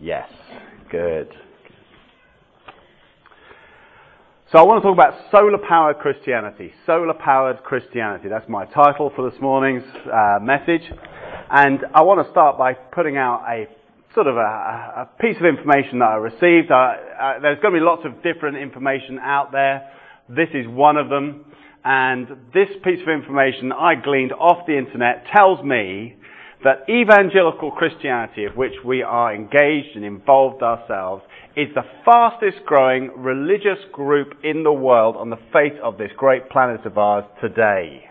Yes. Good. So I want to talk about solar-powered Christianity. Solar-powered Christianity. That's my title for this morning's message. And I want to start by putting out a sort of a piece of information that I received. There's going to be lots of different information out there. This is one of them. And this piece of information I gleaned off the internet tells me that evangelical Christianity, of which we are engaged and involved ourselves, is the fastest growing religious group in the world on the face of this great planet of ours today.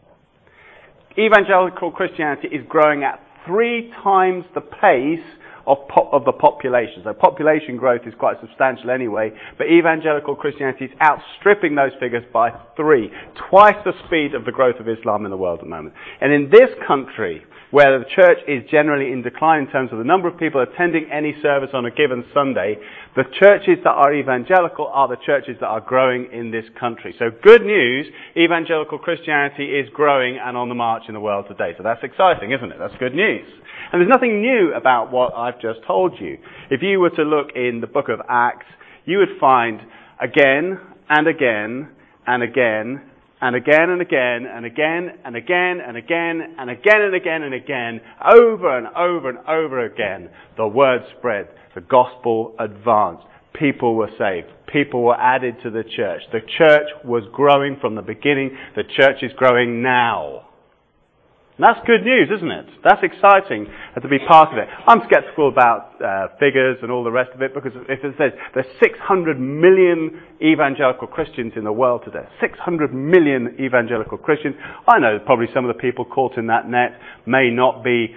Evangelical Christianity is growing at 3 times the pace of the population. So population growth is quite substantial anyway, but evangelical Christianity is outstripping those figures by 3. Twice the speed of the growth of Islam in the world at the moment. And in this country, where the church is generally in decline in terms of the number of people attending any service on a given Sunday, the churches that are evangelical are the churches that are growing in this country. So good news, evangelical Christianity is growing and on the march in the world today. So that's exciting, isn't it? That's good news. And there's nothing new about what I've just told you. If you were to look in the book of Acts, you would find again and again and again and again and again and again and again and again and again and again and again, over and over and over again, the word spread, the gospel advanced, people were saved, people were added to the church. The church was growing from the beginning, the church is growing now. And that's good news, isn't it? That's exciting to be part of it. I'm skeptical about figures and all the rest of it, because if it says there's 600 million evangelical Christians in the world today, 600 million evangelical Christians, I know probably some of the people caught in that net may not be,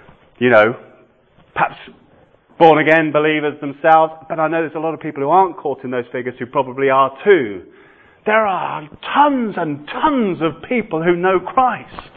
perhaps born-again believers themselves, but I know there's a lot of people who aren't caught in those figures who probably are too. There are tons and tons of people who know Christ.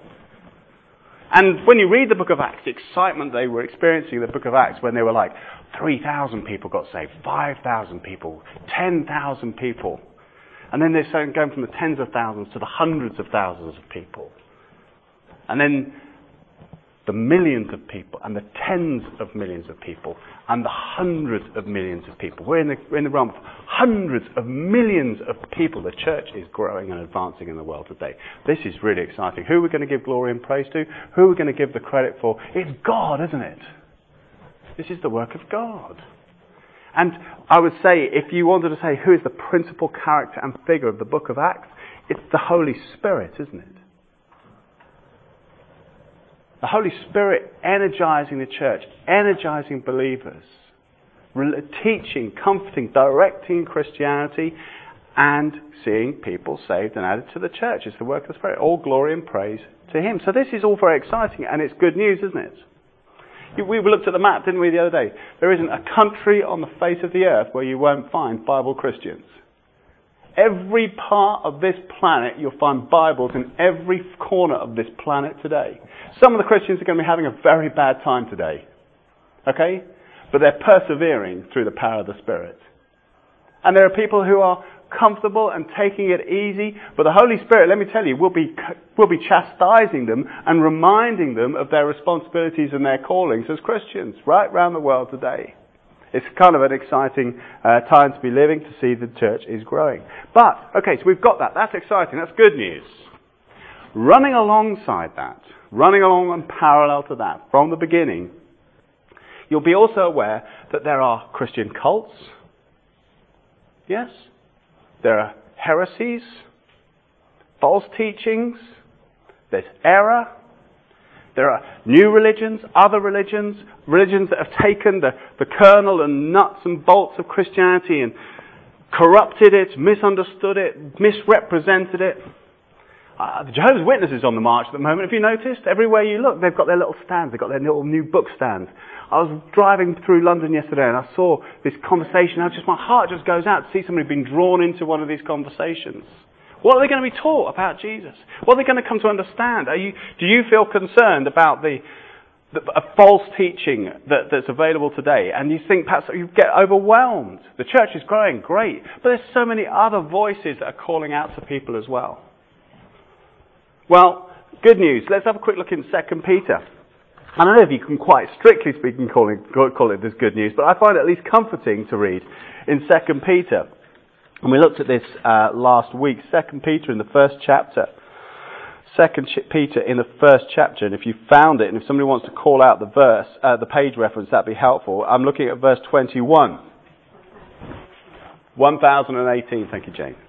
And when you read the book of Acts, the excitement they were experiencing in the book of Acts when they were like 3,000 people got saved, 5,000 people, 10,000 people. And then they're going from the tens of thousands to the hundreds of thousands of people. And then the millions of people and the tens of millions of people and the hundreds of millions of people. We're in the realm of hundreds of millions of people. The church is growing and advancing in the world today. This is really exciting. Who are we going to give glory and praise to? Who are we going to give the credit for? It's God, isn't it? This is the work of God. And I would say, if you wanted to say who is the principal character and figure of the book of Acts, it's the Holy Spirit, isn't it? The Holy Spirit energizing the church, energizing believers, teaching, comforting, directing Christianity, and seeing people saved and added to the church. It's the work of the Spirit. All glory and praise to Him. So this is all very exciting, and it's good news, isn't it? We looked at the map, didn't we, the other day? There isn't a country on the face of the earth where you won't find Bible Christians. Every part of this planet, you'll find Bibles in every corner of this planet today. Some of the Christians are going to be having a very bad time today. Okay? But they're persevering through the power of the Spirit. And there are people who are comfortable and taking it easy, but the Holy Spirit, let me tell you, will be chastising them and reminding them of their responsibilities and their callings as Christians right around the world today. It's kind of an exciting time to be living, to see the church is growing. But, okay, so we've got that. That's exciting. That's good news. Running alongside that, running along and parallel to that, from the beginning, you'll be also aware that there are Christian cults. Yes? There are heresies, false teachings, there's error. There are new religions, other religions, religions that have taken the kernel and nuts and bolts of Christianity and corrupted it, misunderstood it, misrepresented it. The Jehovah's Witnesses on the march at the moment, have you noticed? Everywhere you look, they've got their little stands, they've got their little new book stands. I was driving through London yesterday and I saw this conversation, my heart just goes out to see somebody being drawn into one of these conversations. What are they going to be taught about Jesus? What are they going to come to understand? Do you feel concerned about the false teaching that's available today? And you think perhaps you get overwhelmed. The church is growing, great. But there's so many other voices that are calling out to people as well. Well, good news. Let's have a quick look in 2 Peter. I don't know if you can quite strictly speaking call it this good news, but I find it at least comforting to read in 2 Peter. And we looked at this last week, 2 Peter in the first chapter. 2 Peter in the first chapter, and if you found it, and if somebody wants to call out the verse, the page reference, that'd be helpful. I'm looking at verse 21. 1018, thank you, Jane.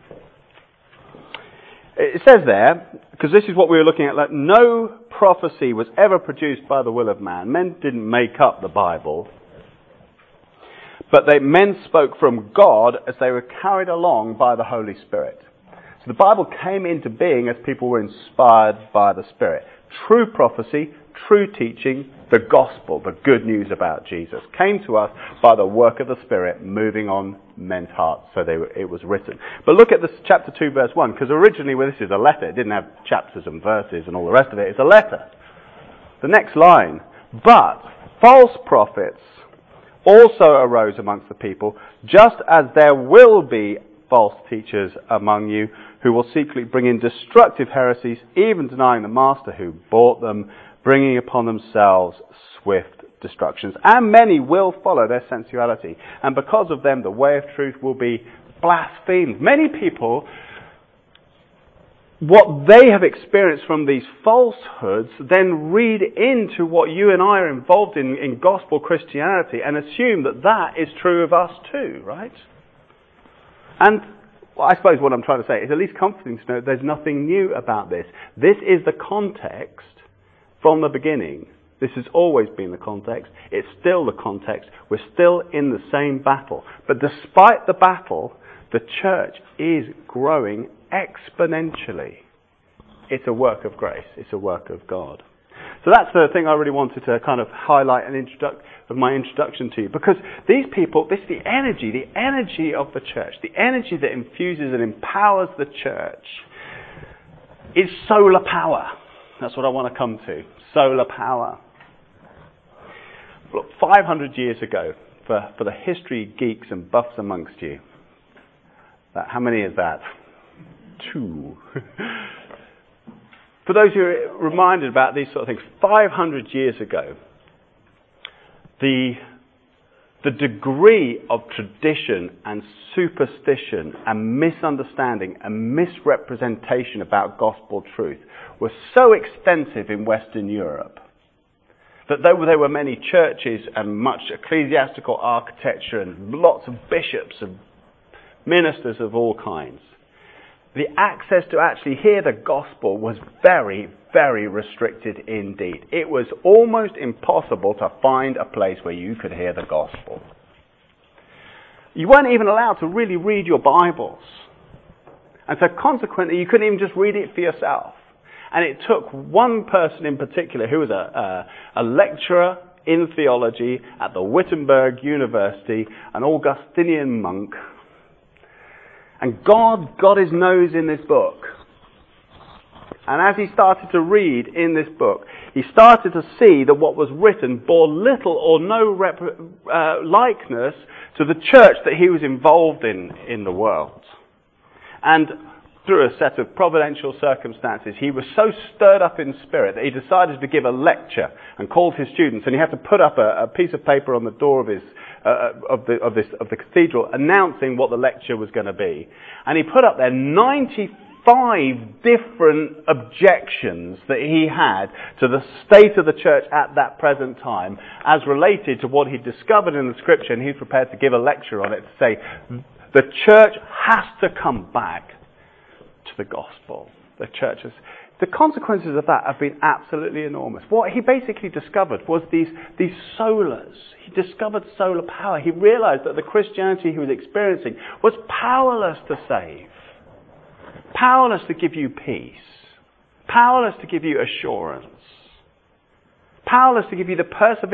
It says there, because this is what we were looking at, like, no prophecy was ever produced by the will of man. Men didn't make up the Bible, but men spoke from God as they were carried along by the Holy Spirit. So the Bible came into being as people were inspired by the Spirit. True prophecy, true teaching, the gospel, the good news about Jesus, came to us by the work of the Spirit moving on men's hearts. So it was written. But look at this chapter 2 verse 1, because originally this is a letter. It didn't have chapters and verses and all the rest of it. It's a letter. The next line, but false prophets also arose amongst the people, just as there will be false teachers among you who will secretly bring in destructive heresies, even denying the master who bought them, bringing upon themselves swift destructions. And many will follow their sensuality, and because of them the way of truth will be blasphemed. Many people, what they have experienced from these falsehoods, then read into what you and I are involved in gospel Christianity and assume that that is true of us too, right? And I suppose what I'm trying to say is at least comforting to know there's nothing new about this. This is the context from the beginning. This has always been the context. It's still the context. We're still in the same battle. But despite the battle, the church is growing exponentially. It's a work of grace. It's a work of God. So that's the thing I really wanted to kind of highlight of my introduction to you. Because these people, this is the energy of the church, the energy that infuses and empowers the church is solar power. That's what I want to come to. Solar power. Look, 500 years ago, for the history geeks and buffs amongst you, how many is that? 2. For those who are reminded about these sort of things, 500 years ago, the degree of tradition and superstition and misunderstanding and misrepresentation about gospel truth was so extensive in Western Europe that though there were many churches and much ecclesiastical architecture and lots of bishops and ministers of all kinds, the access to actually hear the gospel was very, very restricted indeed. It was almost impossible to find a place where you could hear the gospel. You weren't even allowed to really read your Bibles. And so consequently, you couldn't even just read it for yourself. And it took one person in particular, who was a lecturer in theology at the Wittenberg University, an Augustinian monk. And God got his nose in this book. And as he started to read in this book, he started to see that what was written bore little or no likeness to the church that he was involved in the world. And through a set of providential circumstances, he was so stirred up in spirit that he decided to give a lecture and called his students, and he had to put up a piece of paper on the door of the cathedral announcing what the lecture was going to be. And he put up there 95 different objections that he had to the state of the church at that present time as related to what he'd discovered in the scripture, and he's prepared to give a lecture on it to say the church has to come back to the gospel. The consequences of that have been absolutely enormous. What he basically discovered was these solars. He discovered solar power. He realized that the Christianity he was experiencing was powerless to save, powerless to give you peace, powerless to give you assurance, powerless to give you the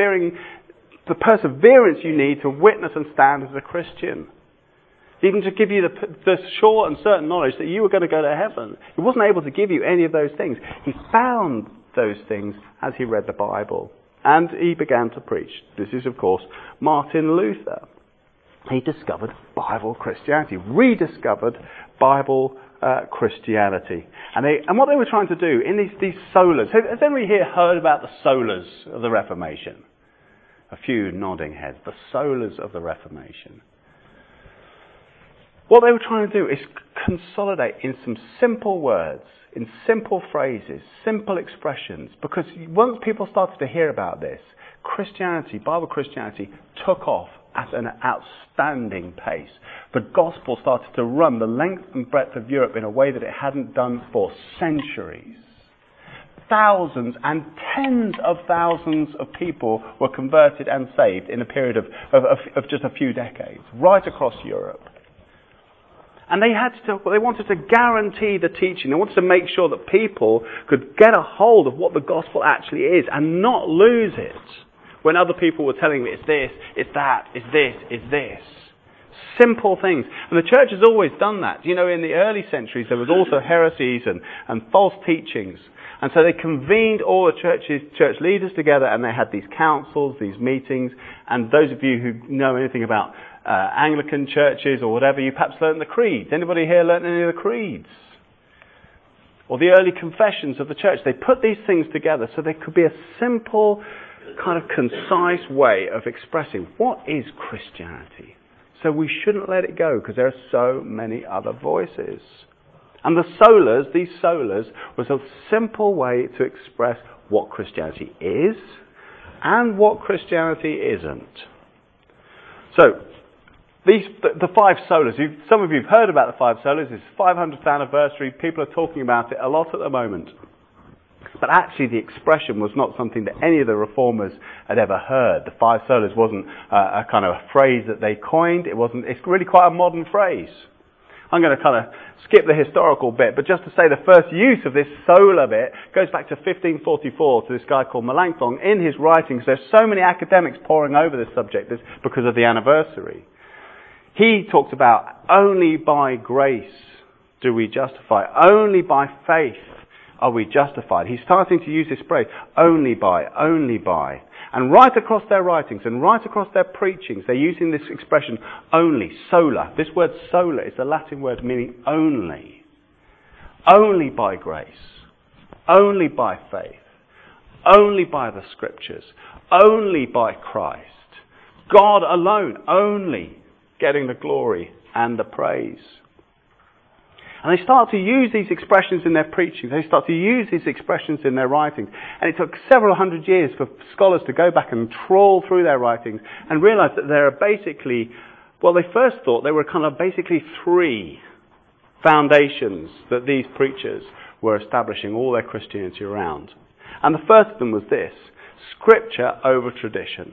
perseverance you need to witness and stand as a Christian. Even to give you the sure and certain knowledge that you were going to go to heaven. He wasn't able to give you any of those things. He found those things as he read the Bible. And he began to preach. This is, of course, Martin Luther. he discovered Bible Christianity, rediscovered Bible Christianity. And what they were trying to do in these solas, has anybody here heard about the solas of the Reformation? A few nodding heads. The solas of the Reformation. What they were trying to do is consolidate in some simple words, in simple phrases, simple expressions, because once people started to hear about this, Christianity, Bible Christianity, took off at an outstanding pace. The gospel started to run the length and breadth of Europe in a way that it hadn't done for centuries. Thousands and tens of thousands of people were converted and saved in a period of just a few decades, right across Europe. And they wanted to guarantee the teaching. They wanted to make sure that people could get a hold of what the gospel actually is and not lose it when other people were telling me it's this, it's that, it's this, it's this. Simple things. And the church has always done that. You know, in the early centuries there was also heresies and false teachings. And so they convened all the church leaders together, and they had these councils, these meetings. And those of you who know anything about Anglican churches or whatever, you perhaps learnt the creeds. Anybody here learnt any of the creeds? Or the early confessions of the church. They put these things together so there could be a simple, kind of concise way of expressing what is Christianity. So we shouldn't let it go because there are so many other voices. And these solas, was a simple way to express what Christianity is and what Christianity isn't. So, the five solas. Some of you have heard about the five solas. It's 500th anniversary. People are talking about it a lot at the moment. But actually the expression was not something that any of the reformers had ever heard. The five solas wasn't a kind of a phrase that they coined. It's really quite a modern phrase. I'm going to kind of skip the historical bit, but just to say the first use of this sola bit goes back to 1544 to this guy called Melanchthon. In his writings, there's so many academics poring over this subject because of the anniversary. He talks about only by grace do we justify, only by faith are we justified. He's starting to use this phrase, only by. And right across their writings and right across their preachings, they're using this expression, only, sola. This word sola is a Latin word meaning only. Only by grace. Only by faith. Only by the Scriptures. Only by Christ. God alone, only getting the glory and the praise. And they start to use these expressions in their preaching. They start to use these expressions in their writings. And it took several hundred years for scholars to go back and trawl through their writings and realize that there are basically, well, they first thought there were kind of basically three foundations that these preachers were establishing all their Christianity around. And the first of them was this: Scripture over tradition.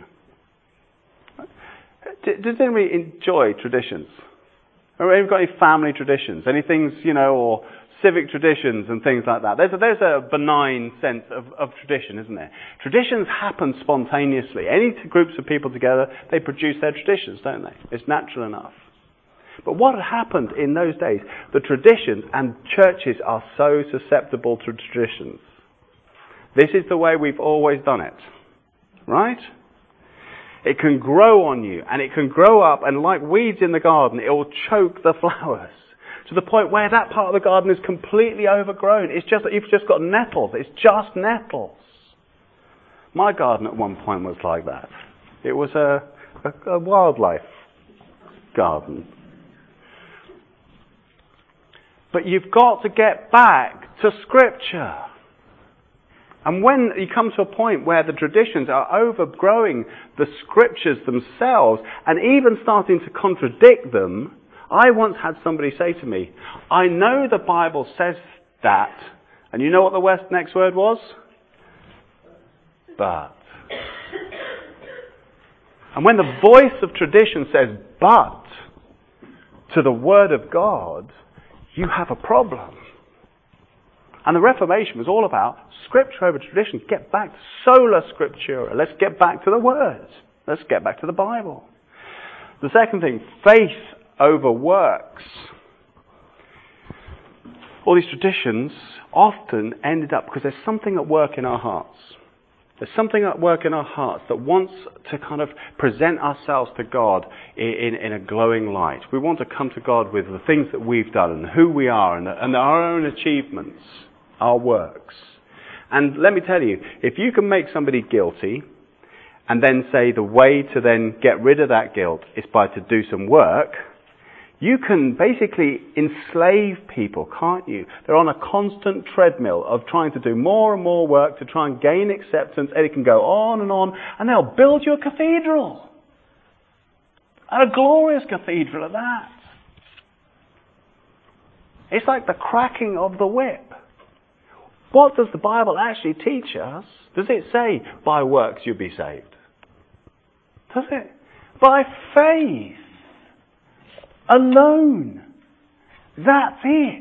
Does anybody enjoy traditions? Or have you got any family traditions? Any things, or civic traditions and things like that? There's a benign sense of tradition, isn't there? Traditions happen spontaneously. Any groups of people together, they produce their traditions, don't they? It's natural enough. But what had happened in those days, the traditions, and churches are so susceptible to traditions. This is the way we've always done it. Right? It can grow on you, and it can grow up, and like weeds in the garden, it will choke the flowers to the point where that part of the garden is completely overgrown. It's just that you've just got nettles. It's just nettles. My garden at one point was like that. It was a wildlife garden. But you've got to get back to Scripture. And when you come to a point where the traditions are overgrowing the Scriptures themselves and even starting to contradict them, I once had somebody say to me, I know the Bible says that, and you know what the next word was? But. And when the voice of tradition says but to the Word of God, you have a problem. And the Reformation was all about Scripture over tradition. Get back to sola scriptura. Let's get back to the Word. Let's get back to the Bible. The second thing, faith over works. All these traditions often ended up because there's something at work in our hearts. There's something at work in our hearts that wants to kind of present ourselves to God in a glowing light. We want to come to God with the things that we've done and who we are and our own achievements, our works. And let me tell you, if you can make somebody guilty and then say the way to then get rid of that guilt is by to do some work, you can basically enslave people, can't you? They're on a constant treadmill of trying to do more and more work to try and gain acceptance, and it can go on, and they'll build you a cathedral. And a glorious cathedral at that. It's like the cracking of the whip. What does the Bible actually teach us? Does it say, by works you'll be saved? Does it? By faith. Alone. That's it.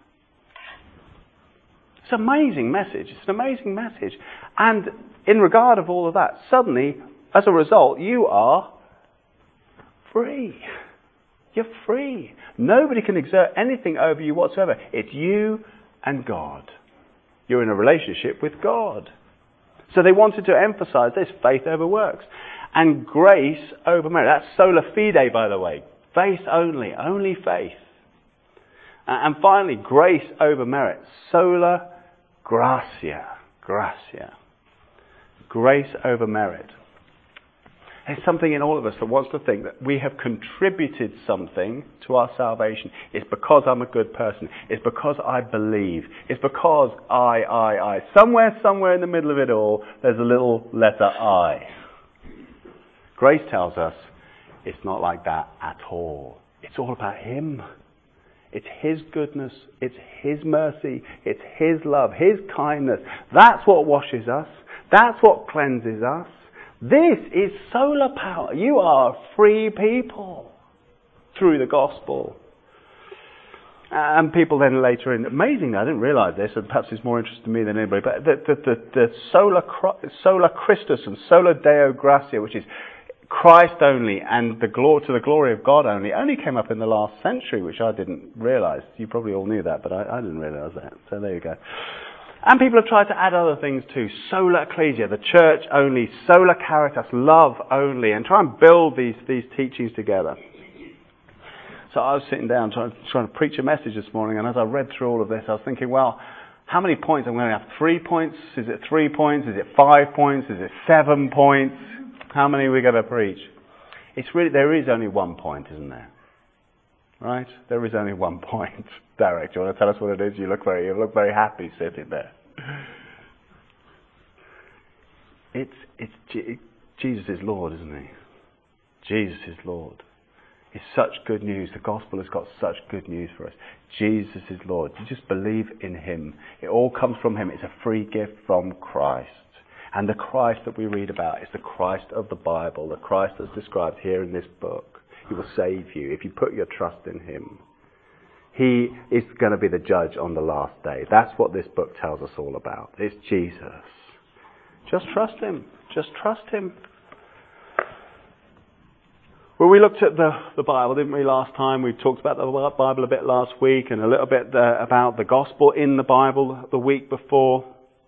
It's an amazing message. It's an amazing message. And in regard of all of that, suddenly, as a result, you are free. You're free. Nobody can exert anything over you whatsoever. It's you and God. You're in a relationship with God. So they wanted to emphasize this, faith over works. And grace over merit. That's sola fide, by the way. Faith only faith. And finally, grace over merit. Sola gratia. Grace over merit. There's something in all of us that wants to think that we have contributed something to our salvation. It's because I'm a good person. It's because I believe. It's because I. Somewhere in the middle of it all, there's a little letter I. Grace tells us it's not like that at all. It's all about Him. It's His goodness. It's His mercy. It's His love. His kindness. That's what washes us. That's what cleanses us. This is solar power. You are free people through the gospel. And people then later in, amazing, I didn't realise this, and perhaps it's more interesting to me than anybody, but the sola Christus and sola Deo gratia, which is Christ only and to the glory of God only came up in the last century, which I didn't realise. You probably all knew that, but I didn't realise that. So there you go. And people have tried to add other things too. Sola ecclesia, the church only. Sola caritas, love only. And try and build these teachings together. So I was sitting down trying to preach a message this morning, and as I read through all of this, I was thinking, well, how many points? I'm going to have 3 points? Is it 3 points? Is it 5 points? Is it 7 points? How many are we going to preach? There is only 1 point, isn't there? Right? There is only 1 point. Derek, do you want to tell us what it is? You look very happy sitting there. Jesus is Lord, isn't He? Jesus is Lord. It's such good news. The gospel has got such good news for us. Jesus is Lord. You just believe in Him. It all comes from Him. It's a free gift from Christ. And the Christ that we read about is the Christ of the Bible, the Christ that's described here in this book. He will save you if you put your trust in Him. He is going to be the judge on the last day. That's what this book tells us all about. It's Jesus. Just trust Him. Just trust Him. Well, we looked at the Bible, didn't we, last time? We talked about the Bible a bit last week and a little bit about the gospel in the Bible the week before.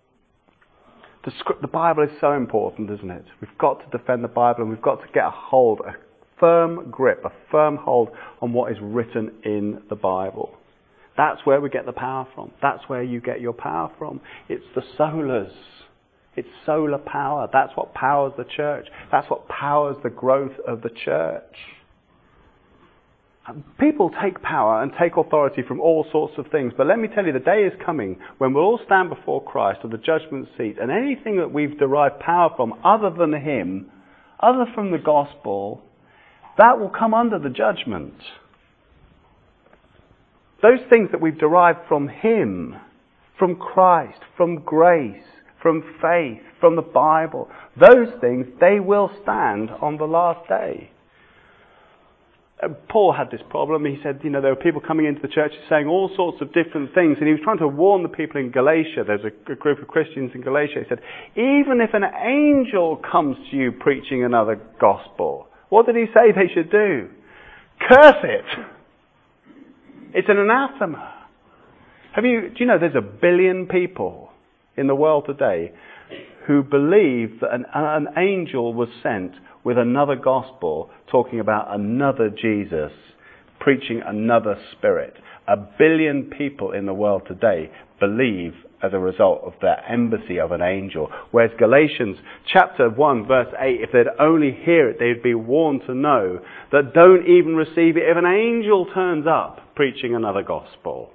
The Bible is so important, isn't it? We've got to defend the Bible, and we've got to get a firm grip, a firm hold on what is written in the Bible. That's where we get the power from. That's where you get your power from. It's the solas. It's solar power. That's what powers the church. That's what powers the growth of the church. People take power and take authority from all sorts of things, but let me tell you, the day is coming when we'll all stand before Christ at the judgment seat, and anything that we've derived power from other than Him, other from the gospel, that will come under the judgment. Those things that we've derived from Him, from Christ, from grace, from faith, from the Bible, those things, they will stand on the last day. Paul had this problem. He said, there were people coming into the church saying all sorts of different things, and he was trying to warn the people in Galatia. There's a group of Christians in Galatia. He said, even if an angel comes to you preaching another gospel, what did he say they should do? Curse it. It's an anathema. Do you know there's 1 billion people in the world today who believe that an angel was sent with another gospel talking about another Jesus, preaching another spirit. 1 billion people in the world today believe as a result of the embassy of an angel. Whereas Galatians chapter 1 verse 8, if they'd only hear it, they'd be warned to know that don't even receive it if an angel turns up preaching another gospel.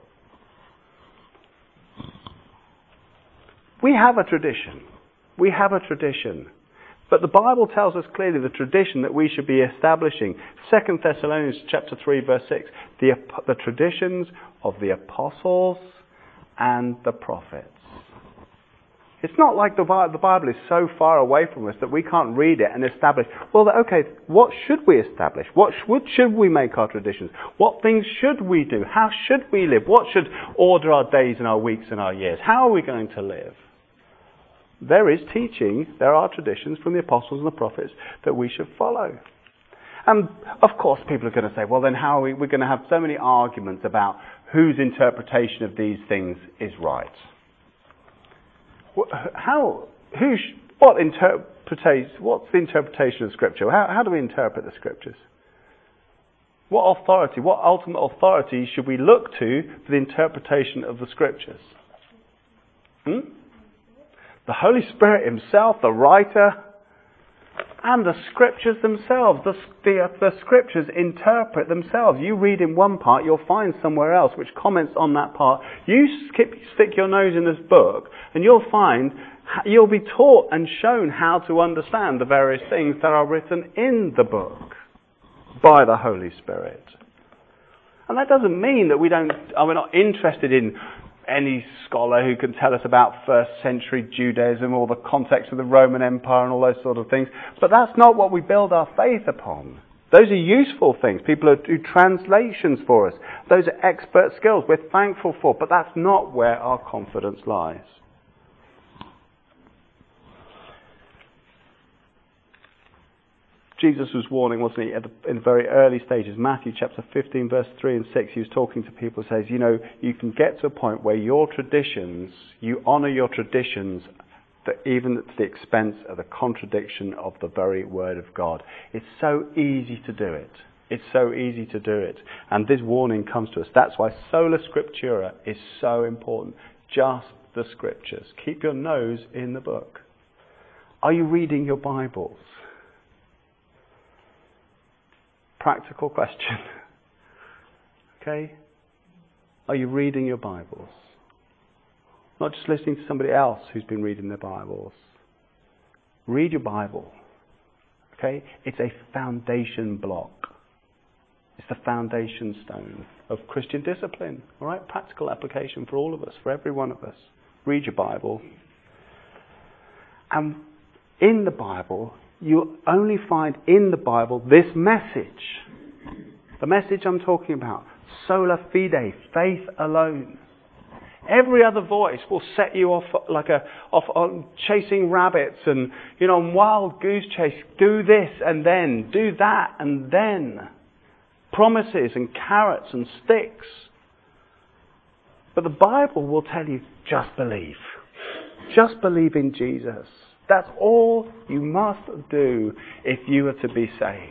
We have a tradition. We have a tradition. But the Bible tells us clearly the tradition that we should be establishing. 2 Thessalonians chapter 3 verse 6, the traditions of the apostles and the prophets. It's not like the Bible is so far away from us that we can't read it and establish, well, okay, what should we establish? What should we make our traditions? What things should we do? How should we live? What should order our days and our weeks and our years? How are we going to live? There is teaching, there are traditions from the apostles and the prophets that we should follow. And of course people are going to say, well then how are we're going to have so many arguments about whose interpretation of these things is right. What's the interpretation of Scripture? How do we interpret the Scriptures? What ultimate authority should we look to for the interpretation of the Scriptures? The Holy Spirit Himself, the writer, and the Scriptures themselves. The Scriptures interpret themselves. You read in one part, you'll find somewhere else which comments on that part. You stick your nose in this book, and you'll be taught and shown how to understand the various things that are written in the book by the Holy Spirit. And that doesn't mean that we're not interested in any scholar who can tell us about first century Judaism or the context of the Roman Empire and all those sort of things. But that's not what we build our faith upon. Those are useful things. People who do translations for us. Those are expert skills we're thankful for. But that's not where our confidence lies. Jesus was warning, wasn't he, in the very early stages. Matthew chapter 15, verse 3 and 6, he was talking to people, says, you can get to a point where your traditions, you honour your traditions, that even to the expense of the contradiction of the very word of God. It's so easy to do it. It's so easy to do it. And this warning comes to us. That's why sola scriptura is so important. Just the Scriptures. Keep your nose in the book. Are you reading your Bibles? Practical question. Okay? Are you reading your Bibles? Not just listening to somebody else who's been reading their Bibles. Read your Bible. Okay? It's a foundation block. It's the foundation stone of Christian discipline. Alright? Practical application for all of us, for every one of us. Read your Bible. And in the Bible, you only find in the Bible this message. The message I'm talking about. Sola fide, faith alone. Every other voice will set you off on chasing rabbits and, on wild goose chase. Do this and then. Do that and then. Promises and carrots and sticks. But the Bible will tell you, just believe. Just believe in Jesus. That's all you must do if you are to be saved.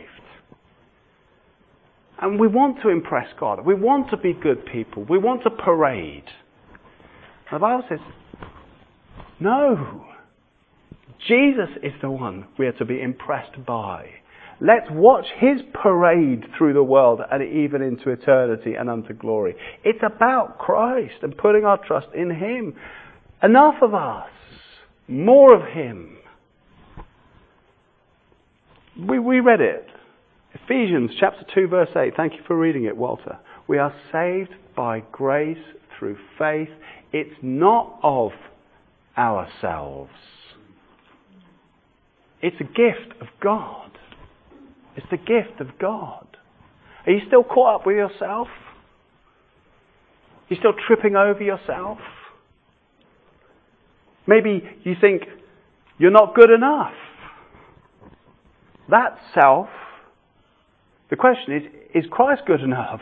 And we want to impress God. We want to be good people. We want to parade. The Bible says, no. Jesus is the one we are to be impressed by. Let's watch His parade through the world and even into eternity and unto glory. It's about Christ and putting our trust in Him. Enough of us. More of Him. We read it. Ephesians chapter 2 verse 8. Thank you for reading it, Walter. We are saved by grace through faith. It's not of ourselves. It's a gift of God. It's the gift of God. Are you still caught up with yourself? Are you still tripping over yourself? Maybe you think you're not good enough. That's self. The question is Christ good enough?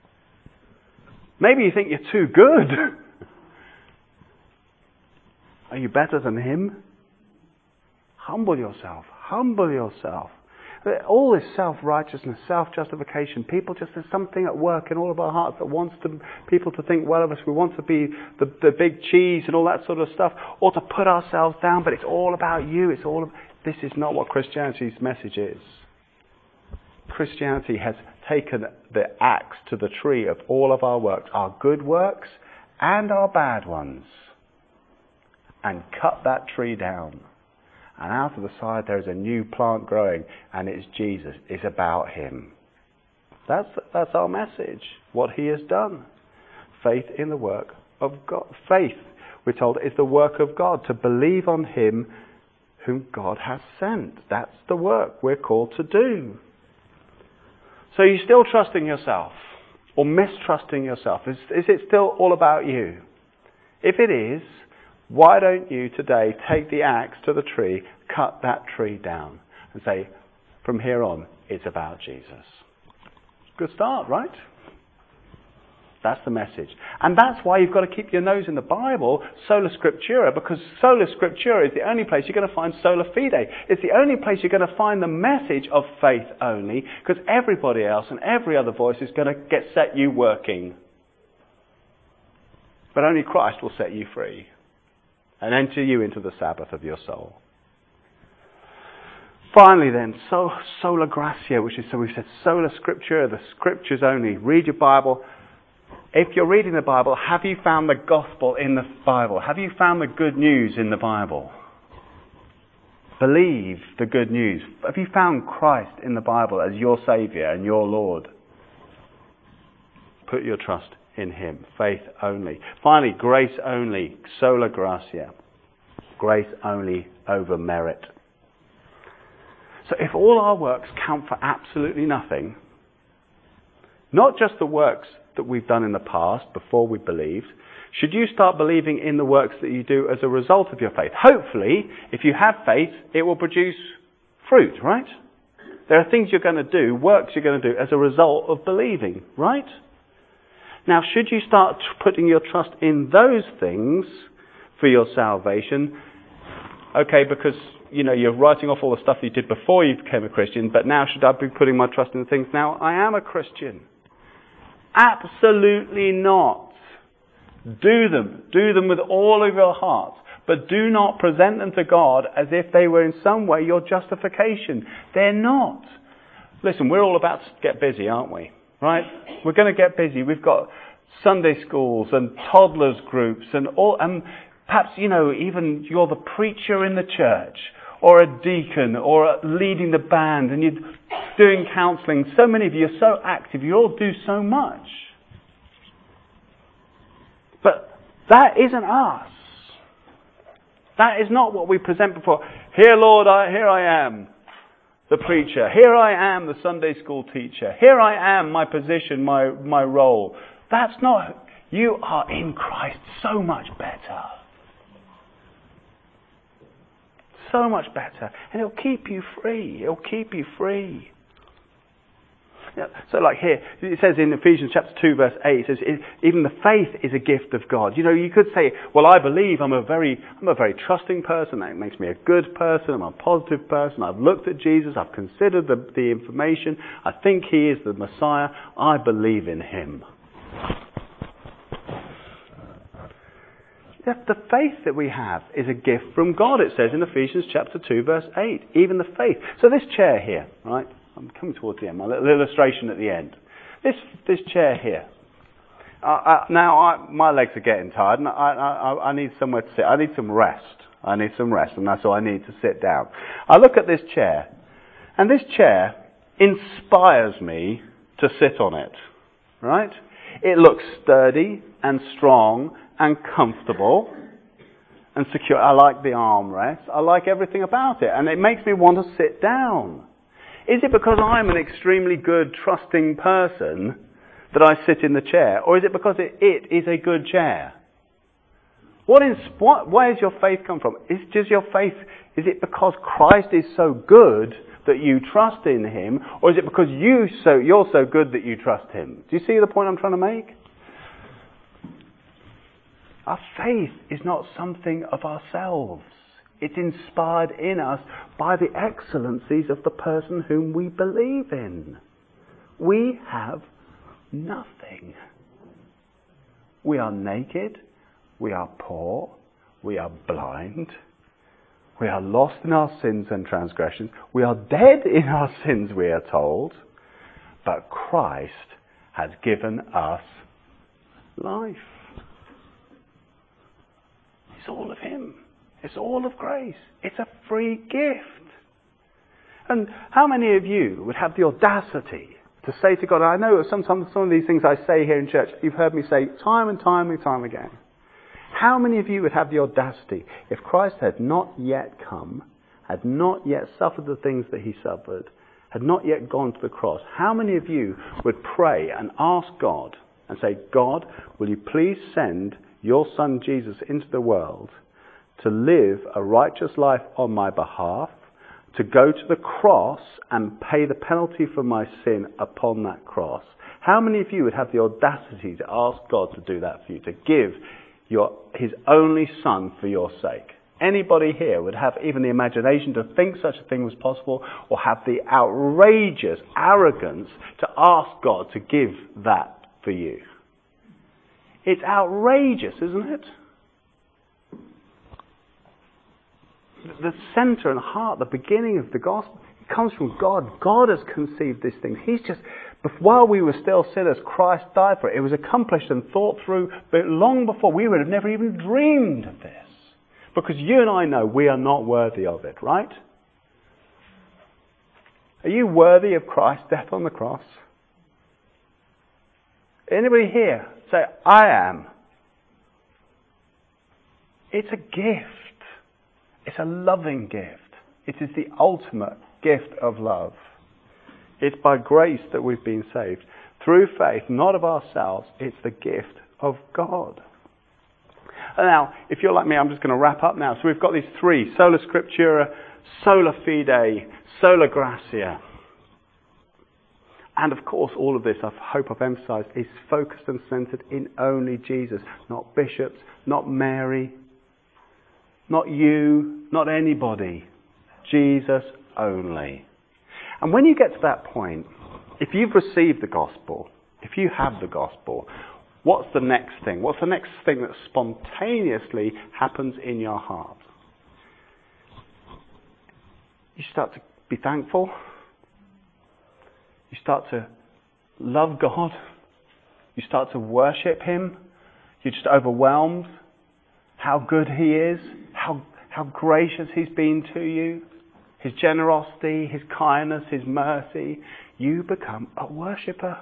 Maybe you think you're too good. Are you better than him? Humble yourself. Humble yourself. All this self-righteousness, self-justification, there's something at work in all of our hearts that wants people to think well of us. We want to be the big cheese and all that sort of stuff, or to put ourselves down, but it's all about you. This is not what Christianity's message is. Christianity has taken the axe to the tree of all of our works, our good works and our bad ones, and cut that tree down. And out of the side there is a new plant growing, and it's Jesus. It's about him. That's our message, what he has done. Faith in the work of God. Faith, we're told, is the work of God, to believe on him whom God has sent. That's the work we're called to do. So are you still trusting yourself, or mistrusting yourself? Is it still all about you? If it is, why don't you today take the axe to the tree, cut that tree down, and say, from here on, it's about Jesus. Good start, right? That's the message. And that's why you've got to keep your nose in the Bible, sola scriptura, because sola scriptura is the only place you're going to find sola fide. It's the only place you're going to find the message of faith only, because everybody else and every other voice is going to set you working. But only Christ will set you free and enter you into the Sabbath of your soul. Finally then, sola gratia, which is, so we've said sola scriptura, the scriptures only. Read your Bible. If you're reading the Bible, have you found the gospel in the Bible? Have you found the good news in the Bible? Believe the good news. Have you found Christ in the Bible as your Saviour and your Lord? Put your trust in him. Faith only. Finally, grace only. Sola gratia. Grace only over merit. So if all our works count for absolutely nothing, not just the works that we've done in the past before we believed, should you start believing in the works that you do as a result of your faith? Hopefully, if you have faith, it will produce fruit, right? There are things you're going to do, works you're going to do as a result of believing, right? Now, should you start putting your trust in those things for your salvation? Okay, because, you're writing off all the stuff you did before you became a Christian, but now should I be putting my trust in the things now I am a Christian? Absolutely not. Do them. Do them with all of your heart. But do not present them to God as if they were in some way your justification. They're not. Listen, we're all about to get busy, aren't we? Right? We're going to get busy. We've got Sunday schools and toddlers groups and perhaps, even you're the preacher in the church or a deacon or leading the band and you're doing counselling. So many of you are so active. You all do so much. But that isn't us. That is not what we present before. Here, Lord, here I am, the preacher. Here I am, the Sunday school teacher. Here I am, my position, my role. That's not... You are in Christ so much better. So much better. And it'll keep you free. It'll keep you free. So like here, it says in Ephesians chapter 2 verse 8, it says, even the faith is a gift of God. You could say, well, I believe I'm a very trusting person. That makes me a good person. I'm a positive person. I've looked at Jesus. I've considered the information. I think he is the Messiah. I believe in him. The faith that we have is a gift from God, it says in Ephesians chapter 2 verse 8. Even the faith. So this chair here, right? I'm coming towards the end, my little illustration at the end. This chair here. Now my legs are getting tired and I need somewhere to sit. I need some rest. And that's all I need to sit down. I look at this chair and this chair inspires me to sit on it. Right? It looks sturdy and strong and comfortable and secure. I like the armrest. I like everything about it. And it makes me want to sit down. Is it because I'm an extremely good, trusting person that I sit in the chair? Or is it because it is a good chair? Where does your faith come from? Is it because Christ is so good that you trust in him? Or is it because you're so good that you trust him? Do you see the point I'm trying to make? Our faith is not something of ourselves. It's inspired in us by the excellencies of the person whom we believe in. We have nothing. We are naked, we are poor, we are blind, we are lost in our sins and transgressions, we are dead in our sins, we are told, but Christ has given us life. It's all of Him. It's all of grace. It's a free gift. And how many of you would have the audacity to say to God, I know sometimes some of these things I say here in church, you've heard me say time and time and time again. How many of you would have the audacity, if Christ had not yet come, had not yet suffered the things that He suffered, had not yet gone to the cross, how many of you would pray and ask God and say, God, will you please send your Son Jesus into the world to live a righteous life on my behalf, to go to the cross and pay the penalty for my sin upon that cross? How many of you would have the audacity to ask God to do that for you, to give His only Son for your sake? Anybody here would have even the imagination to think such a thing was possible, or have the outrageous arrogance to ask God to give that for you? It's outrageous, isn't it? The centre and heart, the beginning of the gospel, it comes from God. God has conceived these things. While we were still sinners, Christ died for it. It was accomplished and thought through, but long before we would have never even dreamed of this. Because you and I know we are not worthy of it, right? Are you worthy of Christ's death on the cross? Anybody here say, I am? It's a gift. It's a loving gift. It is the ultimate gift of love. It's by grace that we've been saved. Through faith, not of ourselves. It's the gift of God. And now, if you're like me, I'm just going to wrap up now. So we've got these three: Sola Scriptura, Sola Fide, Sola Gratia. And of course, all of this, I hope I've emphasised, is focused and centred in only Jesus. Not bishops, not Mary, not you, not anybody. Jesus only. And when you get to that point, if you've received the gospel, if you have the gospel, what's the next thing? What's the next thing that spontaneously happens in your heart? You start to be thankful. You start to love God. You start to worship Him. You're just overwhelmed. How good He is. How gracious He's been to you. His generosity, His kindness, His mercy. You become a worshipper.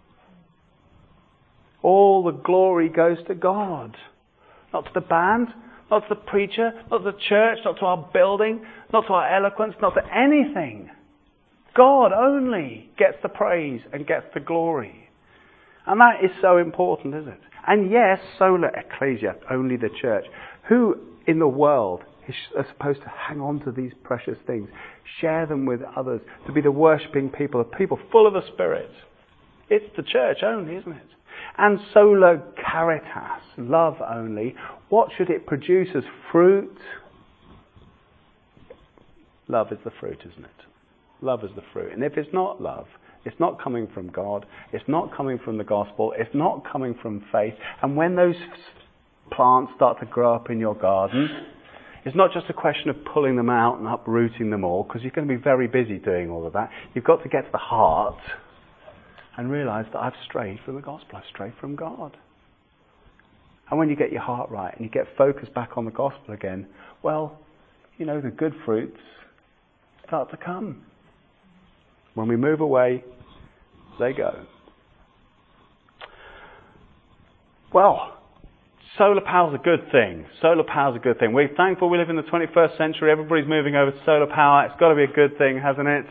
All the glory goes to God. Not to the band, not to the preacher, not to the church, not to our building, not to our eloquence, not to anything. God only gets the praise and gets the glory. And that is so important, isn't it? And yes, sola ecclesia, only the church. Who in the world are supposed to hang on to these precious things, share them with others, to be the worshipping people, the people full of the Spirit? It's the church only, isn't it? And sola caritas, love only. What should it produce as fruit? Love is the fruit, isn't it? Love is the fruit. And if it's not love, it's not coming from God, it's not coming from the gospel, it's not coming from faith. And when those plants start to grow up in your garden, it's not just a question of pulling them out and uprooting them all, because you're going to be very busy doing all of that. You've got to get to the heart and realise that I've strayed from the gospel, I've strayed from God. And when you get your heart right and you get focused back on the gospel again, well, the good fruits start to come. When we move away, they go. Well, solar power is a good thing. Solar power is a good thing. We're thankful we live in the 21st century. Everybody's moving over to solar power. It's got to be a good thing, hasn't it?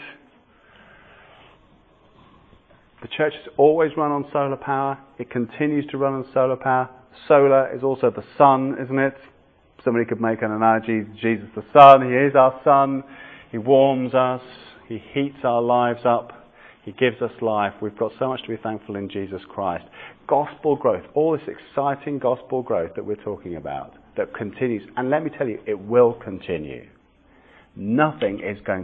The church has always run on solar power. It continues to run on solar power. Solar is also the sun, isn't it? Somebody could make an analogy. Jesus the sun. He is our sun. He warms us. He heats our lives up. He gives us life. We've got so much to be thankful in Jesus Christ. Gospel growth, all this exciting gospel growth that we're talking about, that continues. And let me tell you, it will continue. Nothing is going